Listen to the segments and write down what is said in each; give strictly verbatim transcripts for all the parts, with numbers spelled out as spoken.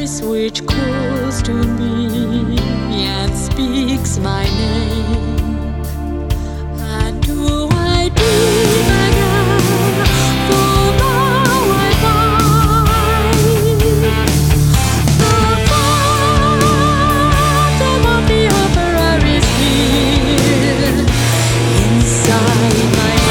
voice which calls to me and speaks my name. And do I dream again? For now I find the phantom of the opera is here inside my mind.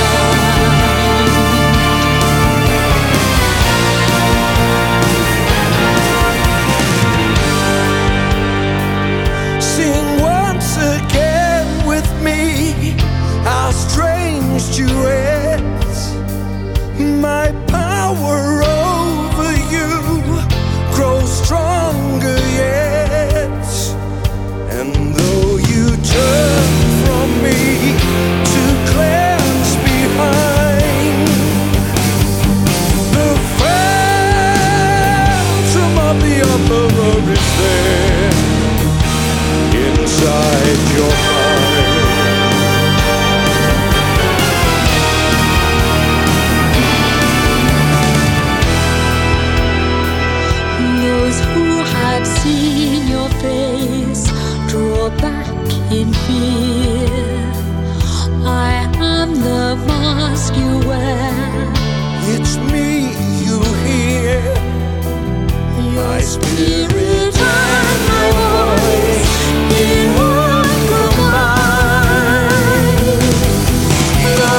Sing once again with me how strange duets. My power over you grows stronger yet. And though you turn from me to glance behind, the phantom of the opera is there inside your mind. Those who have seen your face draw back in fear. I am the mask you wear. It's me you hear. Your spirit and my voice in one combine. The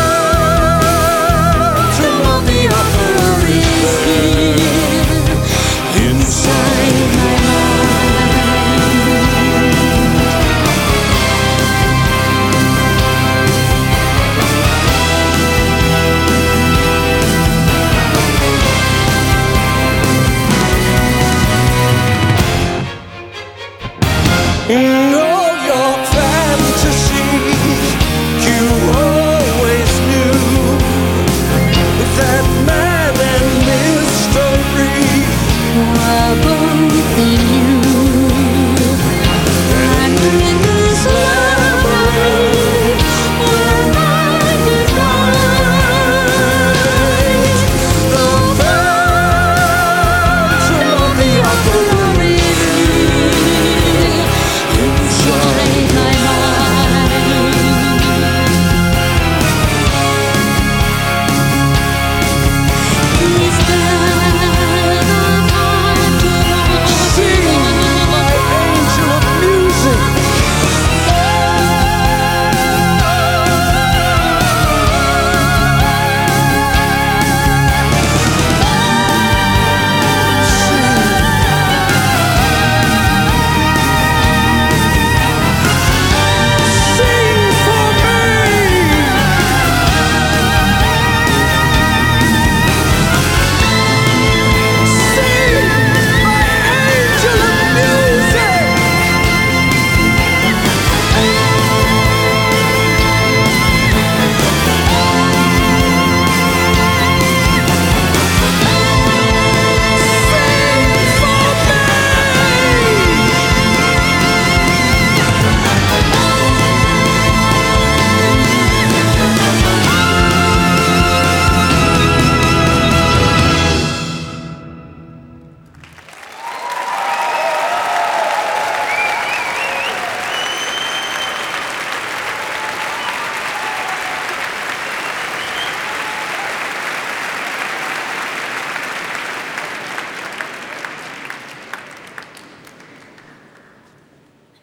phantom of the opera is here inside my Mm.